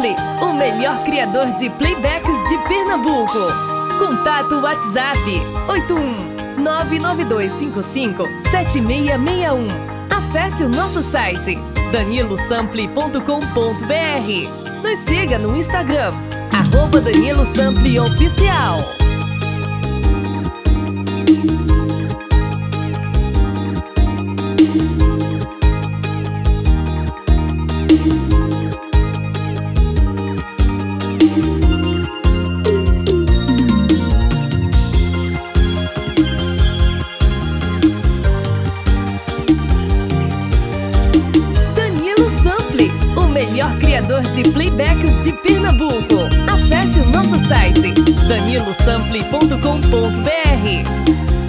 Sample, o melhor criador de playbacks de Pernambuco. Contato WhatsApp 81992557661. Acesse o nosso site danilosample.com.br. Nos siga no Instagram @DaniloSampleOficial. Melhor criador de playbacks de Pernambuco. Acesse o nosso site danilosample.com.br.